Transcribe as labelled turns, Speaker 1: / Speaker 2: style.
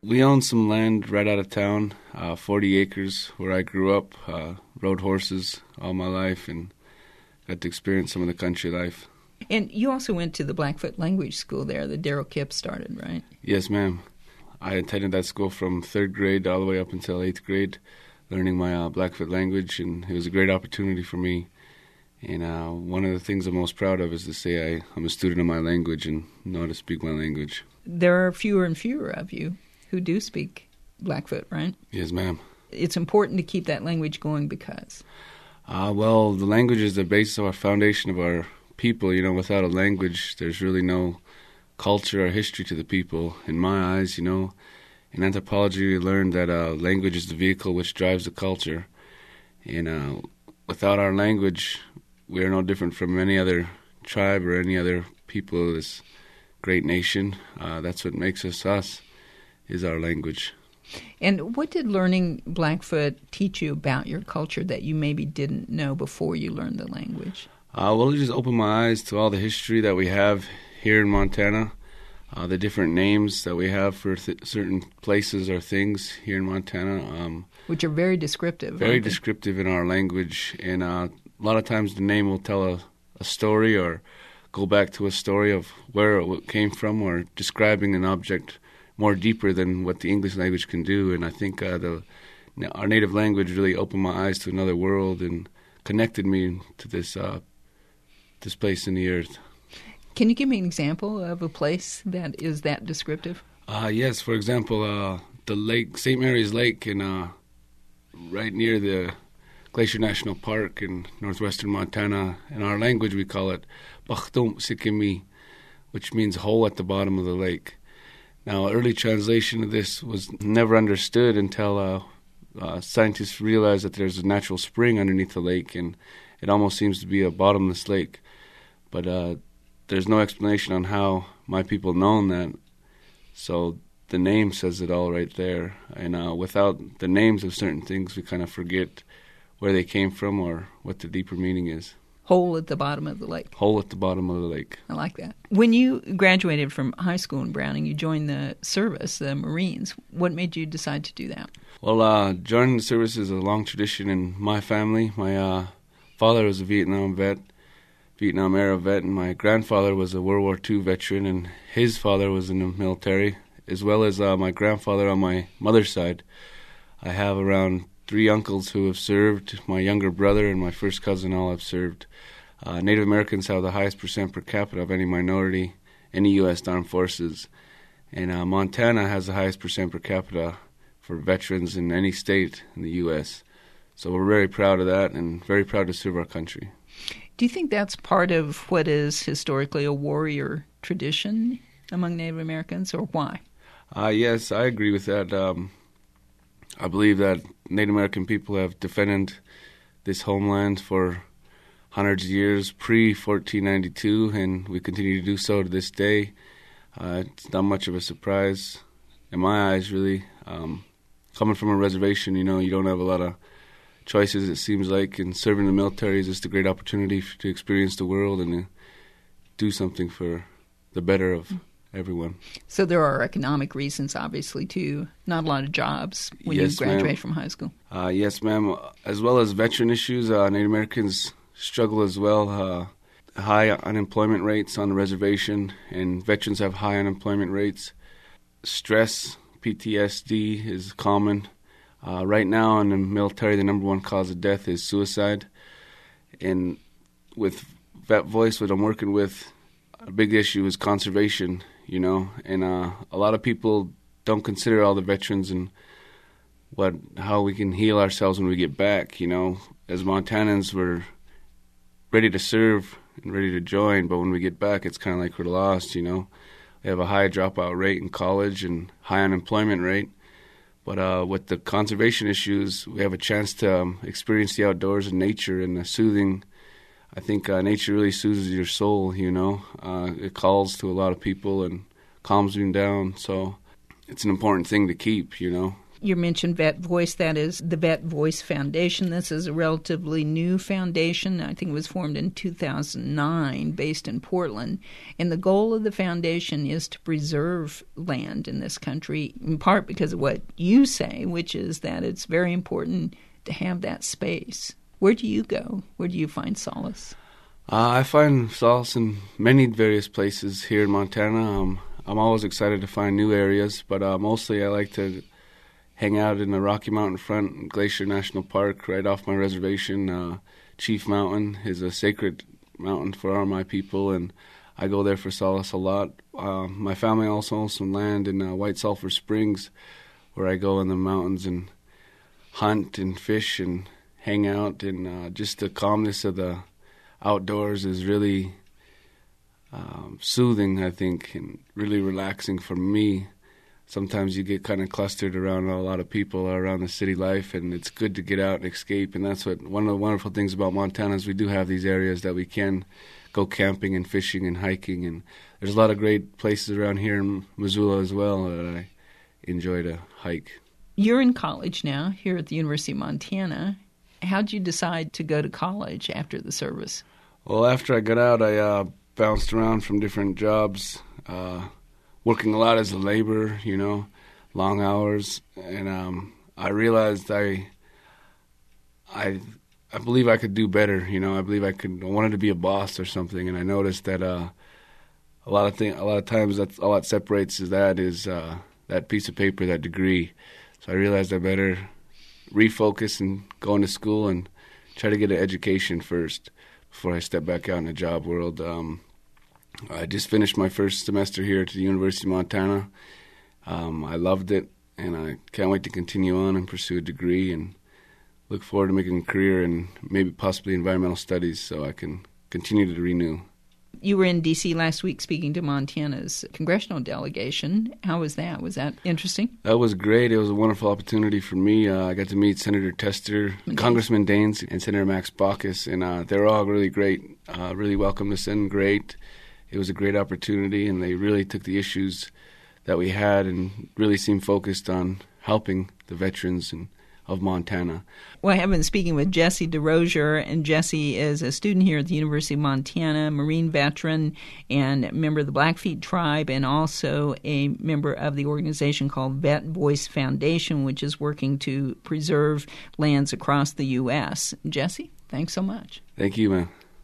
Speaker 1: We own some land right out of town, 40 acres where I grew up, rode horses all my life, and got to experience some of the country life.
Speaker 2: And you also went to the Blackfoot Language School there that Daryl Kipp started, right?
Speaker 1: Yes, ma'am. I attended that school from 3rd grade all the way up until 8th grade, learning my Blackfoot language, and it was a great opportunity for me. And one of the things I'm most proud of is to say I'm a student of my language and know how to speak my language.
Speaker 2: There are fewer and fewer of you who do speak Blackfoot, right?
Speaker 1: Yes, ma'am.
Speaker 2: It's important to keep that language going because?
Speaker 1: Well, the language is the base of our foundation of our people. You know, without a language, there's really no culture or history to the people. In my eyes, you know, in anthropology, we learned that language is the vehicle which drives the culture. And without our language, we are no different from any other tribe or any other people of this great nation. That's what makes us us, is our language.
Speaker 2: And what did learning Blackfoot teach you about your culture that you maybe didn't know before you learned the language?
Speaker 1: Well, it just opened my eyes to all the history that we have here in Montana, the different names that we have for certain places or things here in Montana.
Speaker 2: Which are very descriptive.
Speaker 1: Very descriptive in our language. And a lot of times the name will tell a story or go back to a story of where it came from, or describing an object more deeper than what the English language can do. And I think our native language really opened my eyes to another world and connected me to this place in the earth.
Speaker 2: Can you give me an example of a place that is that descriptive?
Speaker 1: Yes, for example, the lake, St. Mary's Lake, right near the Glacier National Park in northwestern Montana. In our language, we call it Bachtum Sikimi, which means hole at the bottom of the lake. Now, early translation of this was never understood until scientists realized that there's a natural spring underneath the lake, and it almost seems to be a bottomless lake. But there's no explanation on how my people known that. So the name says it all right there. And without the names of certain things, we kind of forget where they came from or what the deeper meaning is.
Speaker 2: Hole at the bottom of the lake.
Speaker 1: Hole at the bottom of the lake.
Speaker 2: I like that. When you graduated from high school in Browning, you joined the service, the Marines. What made you decide to do that?
Speaker 1: Well, joining the service is a long tradition in my family. My father was a Vietnam era vet, and my grandfather was a World War II veteran, and his father was in the military, as well as my grandfather on my mother's side. I have around 3 uncles who have served. My younger brother and my first cousin all have served. Native Americans have the highest percent per capita of any minority in the U.S. Armed Forces. And Montana has the highest percent per capita for veterans in any state in the U.S. So we're very proud of that and very proud to serve our country.
Speaker 2: Do you think that's part of what is historically a warrior tradition among Native Americans, or why?
Speaker 1: Yes, I agree with that. I believe that Native American people have defended this homeland for hundreds of years, pre-1492, and we continue to do so to this day. It's not much of a surprise, in my eyes, really. Coming from a reservation, you know, you don't have a lot of choices, it seems like, and serving the military is just a great opportunity to experience the world and to do something for the better of everyone. So
Speaker 2: there are economic reasons, obviously, too. Not a lot of jobs when you graduate from high school.
Speaker 1: Yes, ma'am. As well as veteran issues, Native Americans struggle as well. High unemployment rates on the reservation, and veterans have high unemployment rates. Stress, PTSD is common. Right now in the military, the number one cause of death is suicide. And with Vet Voice, what I'm working with, a big issue is conservation, you know. And a lot of people don't consider all the veterans and how we can heal ourselves when we get back, you know. As Montanans, we're ready to serve and ready to join, but when we get back, it's kind of like we're lost, you know. We have a high dropout rate in college and high unemployment rate. But with the conservation issues, we have a chance to experience the outdoors and nature and the soothing. I think nature really soothes your soul, you know. It calls to a lot of people and calms them down. So it's an important thing to keep, you know.
Speaker 2: You mentioned Vet Voice. That is the Vet Voice Foundation. This is a relatively new foundation. I think it was formed in 2009, based in Portland. And the goal of the foundation is to preserve land in this country, in part because of what you say, which is that it's very important to have that space. Where do you go? Where do you find solace?
Speaker 1: I find solace in many various places here in Montana. I'm always excited to find new areas, but mostly I like to hang out in the Rocky Mountain front, Glacier National Park, right off my reservation. Chief Mountain is a sacred mountain for all my people, and I go there for solace a lot. My family also owns some land in White Sulphur Springs, where I go in the mountains and hunt and fish and hang out, and just the calmness of the outdoors is really soothing, I think, and really relaxing for me. Sometimes you get kind of clustered around a lot of people around the city life, and it's good to get out and escape. And that's what one of the wonderful things about Montana is we do have these areas that we can go camping and fishing and hiking. And there's a lot of great places around here in Missoula as well that I enjoy to hike.
Speaker 2: You're in college now here at the University of Montana. How'd you decide to go to college after the service?
Speaker 1: Well, after I got out, I bounced around from different jobs, working a lot as a laborer, long hours, and I realized I believe I could do better. I believe I wanted to be a boss or something, and I noticed that a lot of times that's all that separates is that piece of paper, that degree. So I realized I better refocus and go into school and try to get an education first before I step back out in the job world. I just finished my first semester here at the University of Montana. I loved it, and I can't wait to continue on and pursue a degree and look forward to making a career in maybe possibly environmental studies so I can continue to renew.
Speaker 2: You were in D.C. last week speaking to Montana's congressional delegation. How was that? Was that interesting?
Speaker 1: That was great. It was a wonderful opportunity for me. I got to meet Senator Tester, Congressman Daines, and Senator Max Baucus, and they were all really great, really welcomed us in, great. It was a great opportunity, and they really took the issues that we had and really seemed focused on helping the veterans of Montana.
Speaker 2: Well, I have been speaking with Jesse DeRozier, and Jesse is a student here at the University of Montana, Marine veteran and member of the Blackfeet tribe, and also a member of the organization called Vet Voice Foundation, which is working to preserve lands across the U.S. Jesse, thanks so much.
Speaker 1: Thank you, man.